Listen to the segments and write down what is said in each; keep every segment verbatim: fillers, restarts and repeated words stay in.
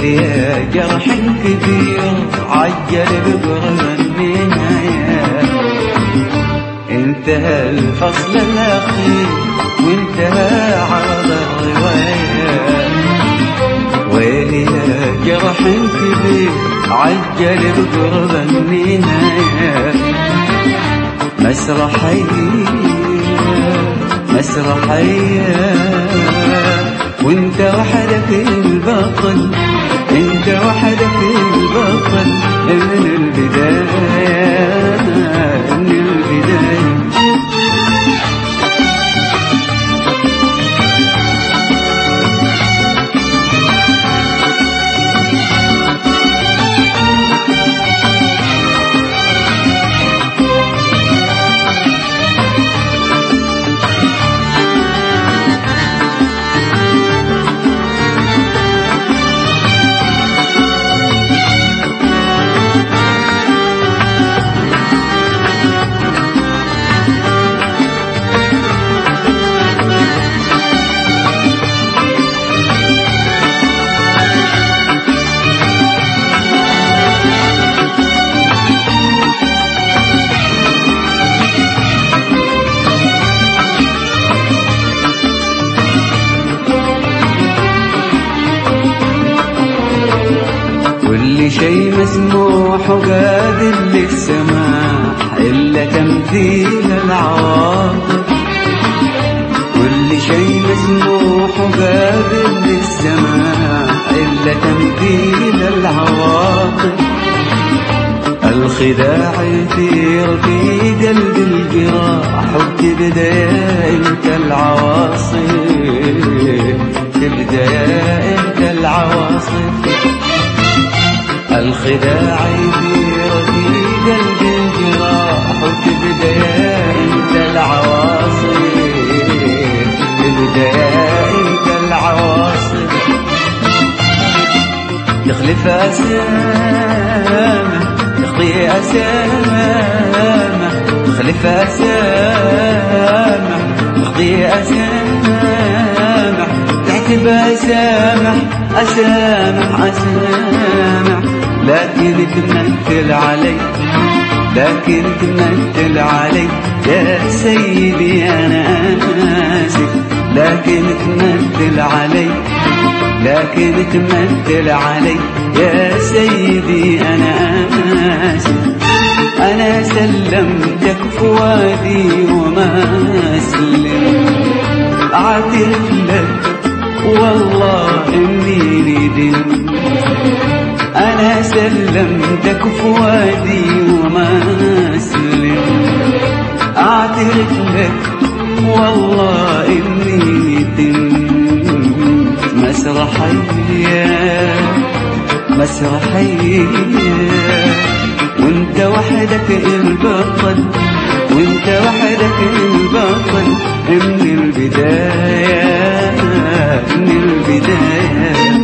ويا جرح كبير عجل بقرب النهاية. انتهى الفصل الأخير وانتهى عرض الرواية، ويا جرح كبير عجل بقرب النهاية. مسرحية مسرحية وانت وحدك البطل، انت وحدك البطل من البداية من البداية. كل شيء مسموح وقابل للسماح إلا تمثيل العواطف. كل شيء مسموح وقابل للسماح إلا تمثيل العواطف. الخداع يثير في قلب الجراح وتبدأ يا انت العواصف، تبدأ يا انت العواصف. الخداع يثير في قلب الجراح وتبدأ يا انت العواصف، تبدأ يا انت العواصف. تخلف أسامة تخطي أسامة، تخلف أسامة تخطي أسامة، تعتب أسامة أسامة أسامة. لكن تمثل علي لكن تمثل علي يا سيدي أنا آسف. لكن تمثل علي لكن تمثل علي يا سيدي أنا آسف. أنا سلمتك فؤادي وما أسلم، أعترف لك والله إني ندمت. أنا سلمتك فؤادي وما أسلم، أعترف لك والله إني ندمت. مسرحية مسرحية وانت وحدك البطل، وانت وحدك البطل من البداية من البداية.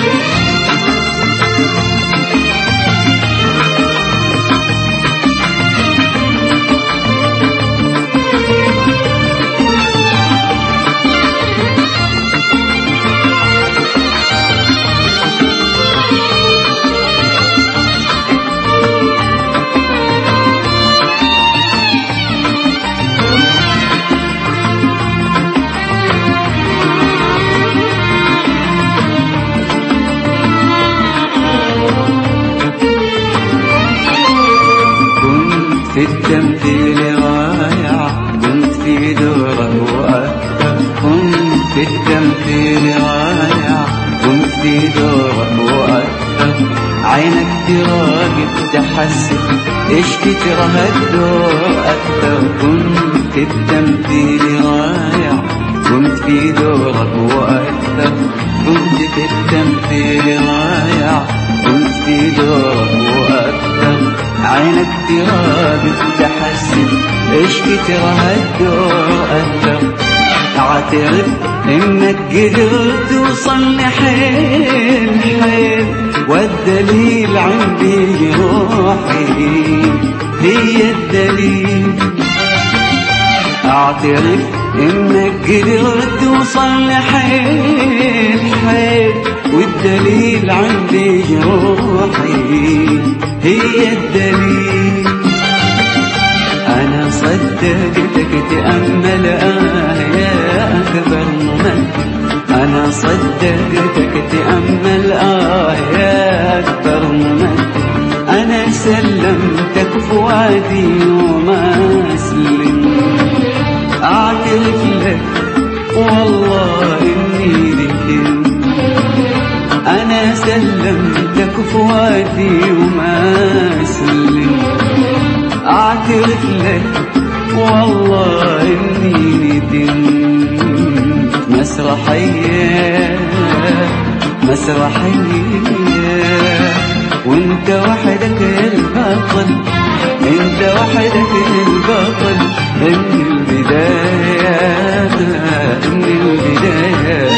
في التمثيل رائع كنت في دورك وأكثر، كنت في التمثيل رائع كنت في دورك وأكثر. عينك تراقب تحسب إيش كتره الدور أكثر. كنت في التمثيل رائع كنت في دورك وأكثر، كنت في التمثيل رائع كنت في دورك وأكثر. عينك تراقب تحسب إيش كتره الدور أكثر. اعترف إنك قدرت توصل لحيل حيل، والدليل عندي روحي هي الدليل. اعترف إنك قدرت توصل لحيل حيل، والدليل عندي هي الدليل. أنا صدقتك تأمل آه يا أكبر ممثل، أنا صدقتك تأمل آه يا أكبر ممثل. أنا سلمتك فؤادي وما أسلم، أعترف لك والله إني ذكر. أنا سلمتك فؤادي وما أسلم، أعترف لك والله إني ندمت. مسرحية مسرحية وانت وحدك البطل، انت وحدك البطل من البداية من البداية.